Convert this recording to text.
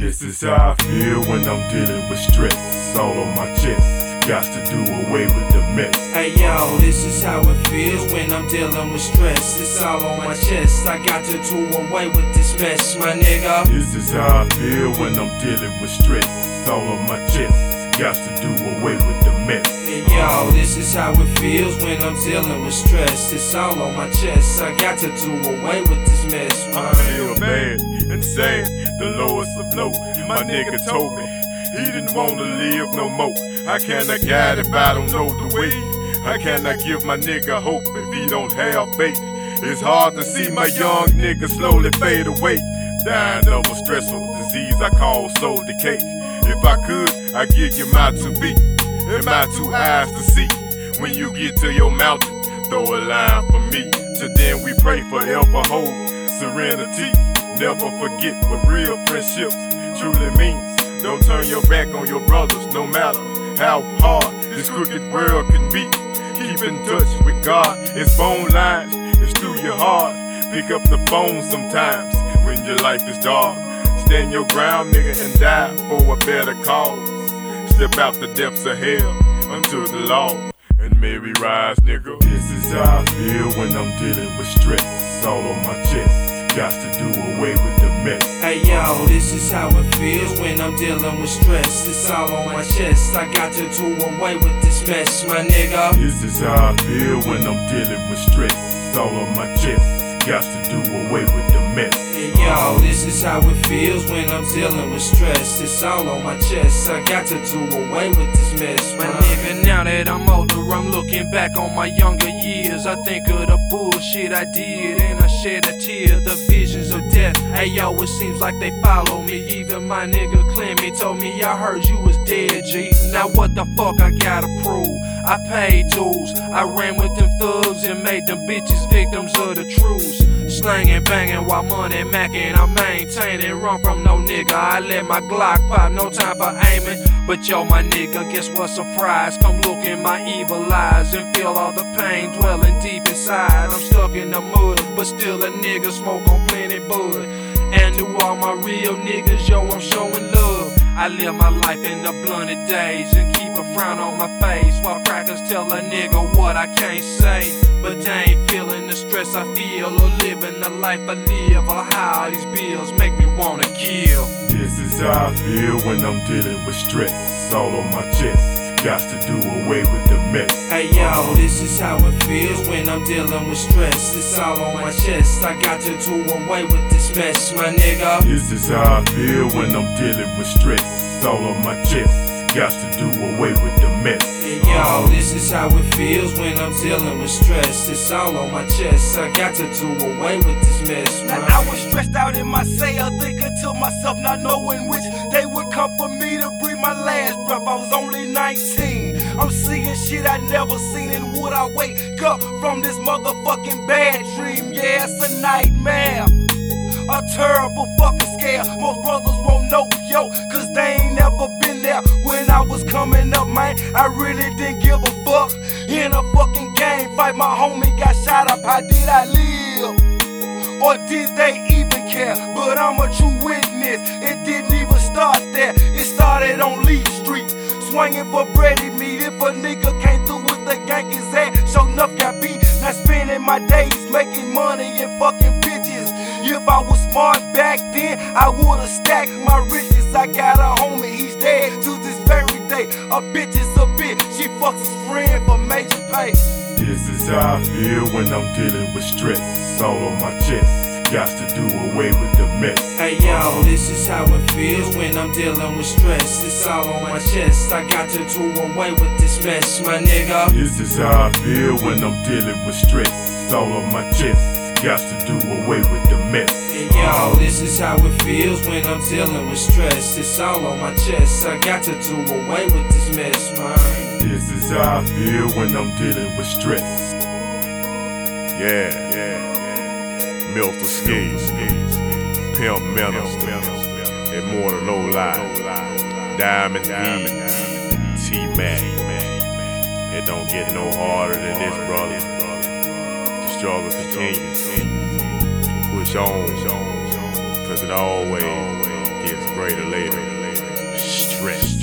This is how I feel when I'm dealing with stress. All on my chest. Got to do away with the mess. Hey yo, this is how it feels when I'm dealing with stress. It's all on my chest. I got to do away with this mess, my nigga. This is how I feel when I'm dealing with stress. All on my chest. Got to do away with the mess. Hey yo, this is how it feels when I'm dealing with stress. It's all on my chest. I got to do away with this mess, man. I feel bad and sad, the lowest of low. My nigga told me he didn't wanna live no more. How can I guide if I don't know the way? How can I give my nigga hope if he don't have faith? It's hard to see my young nigga slowly fade away, dying of a stressful disease I call soul decay. If I could, I'd give you my 2 feet and my 2 eyes to see. When you get to your mountain, throw a line for me. Till then we pray forever hold serenity. Never forget what real friendships truly means. Don't turn your back on your brothers, no matter how hard this crooked world can be. Keep in touch with God, His phone lines is through your heart. Pick up the phone sometimes when your life is dark. Stand your ground, nigga, and die for a better cause. Step out the depths of hell unto the law, and may we rise, nigga. This is how I feel when I'm dealing with stress. All on my chest. Got to do away with the mess. Hey yo, this is how it feels when I'm dealing with stress. It's all on my chest. I got to do away with this mess, my nigga. This is how I feel when I'm dealing with stress. All on my chest. Got to do away with the mess. Hey yo, this is how it feels when I'm dealing with stress. It's all on my chest. I got to do away with this mess, my nigga. Now that I'm older, I'm looking back on my younger years. I think of the bullshit I did and I shed a tear. The visions of death, hey yo, it seems like they follow me. Even my nigga Clemmy told me I heard you was dead, G. Now what the fuck I gotta prove? I paid dues, I ran with them thugs and made them bitches victims of the truths. Slanging, banging while money macking, I'm maintaining. Run from no nigga, I let my Glock pop, no time for aiming. But yo, my nigga, guess what? Surprise, come look in my evil eyes and feel all the pain dwelling deep inside. I'm stuck in the mud, but still a nigga, smoke on plenty bud. And to all my real niggas, yo, I'm showing love. I live my life in the blunted days and keep a frown on my face while crackers tell a nigga what I can't say. But they ain't feeling the stress I feel or living the life I live or how these bills make me wanna kill. This is how I feel when I'm dealing with stress. All on my chest. Got to do away with the mess. Hey yo, this is how it feels when I'm dealing with stress. It's all on my chest. I got to do away with this mess, my nigga. This is how I feel when I'm dealing with stress. All on my chest. Got to do away with the mess. Hey yo, this is how it feels when I'm dealing with stress. It's all on my chest. I got to do away with this mess, man. I was stressed out in my cell, thinking to myself, not knowing which day would come for me to breathe my last breath. I was only 19. I'm seeing shit I never seen, and would I wake up from this motherfucking bad dream? Yeah, it's a nightmare, a terrible fucking scare. Most brothers won't know, yo, cause they ain't never been there. When I was coming up, man, I really didn't give a fuck. In a fucking gang fight, my homie got shot up. How did I live? Or did they even care? But I'm a true witness, it didn't even start there. It started on Lee Street, swinging for bready meat. If a nigga came through with the gang, his ass sure enough got beat. Not spending my days making money and fucking bitches. If I was smart back then, I would've stacked my riches. I got a homie, he's dead to this very day. A bitch is a bitch, she fucks his friend for major pay. This is how I feel when I'm dealing with stress. All on my chest. Got to do away with the mess. Hey yo, this is how it feels when I'm dealing with stress. It's all on my chest. I got to do away with this mess, my nigga. This is how I feel when I'm dealing with stress. All on my chest. Got to do away with the mess. Hey yo, this is how it feels when I'm dealing with stress. It's all on my chest. I got to do away with this mess, man. This is how I feel when I'm dealing with stress. Yeah. Milton Skis, Pimp Menace, Immortal No Lie, Diamond D, T-Mac. It don't get no harder than this, brother. The struggle continues. Push on, cause it always gets greater. greater later. Stress.